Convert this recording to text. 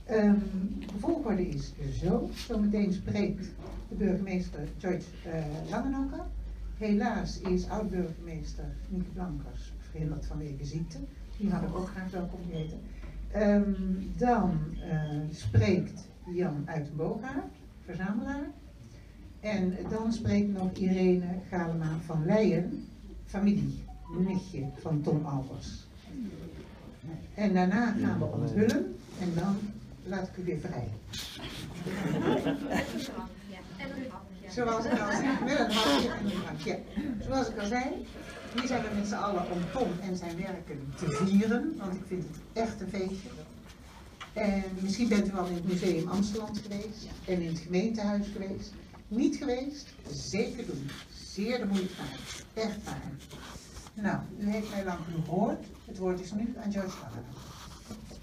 De volgorde is zo. Zometeen spreekt de burgemeester George Langenanker. Helaas is oud-burgemeester Nieke Blankers verhinderd vanwege ziekte. Die had ik ook graag welkom geheten. Dan spreekt Jan Uitenbogaert, verzamelaar. En dan spreekt nog Irene Galema van Leijen, familie, nichtje van Tom Albers. En daarna gaan we onthullen en dan laat ik u weer vrij. Zoals ik al zei, met een hapje en een drankje. Zoals ik al zei, hier zijn we met z'n allen om Tom en zijn werken te vieren, want ik vind het echt een feestje. En misschien bent u al in het Museum Amsterdam geweest en in het gemeentehuis geweest. Niet geweest? Zeker doen. Zeer de moeite waard. Echt waar. Nou, u heeft mij lang genoeg gehoord. Het woord is nu aan George Langenanker.